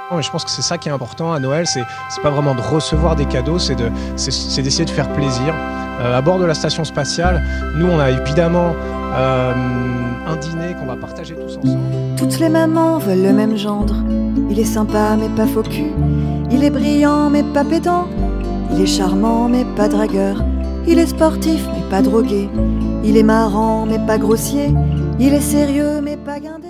Et je pense que c'est ça qui est important à Noël, c'est pas vraiment de recevoir des cadeaux, c'est d'essayer de faire plaisir. À bord de la station spatiale, nous on a évidemment un dîner qu'on va partager tous ensemble. Toutes les mamans veulent le même gendre. Il est sympa mais pas faux cul. Il est brillant mais pas pédant. Il est charmant mais pas dragueur. Il est sportif mais pas drogué. Il est marrant mais pas grossier. Il est sérieux mais pas guindé.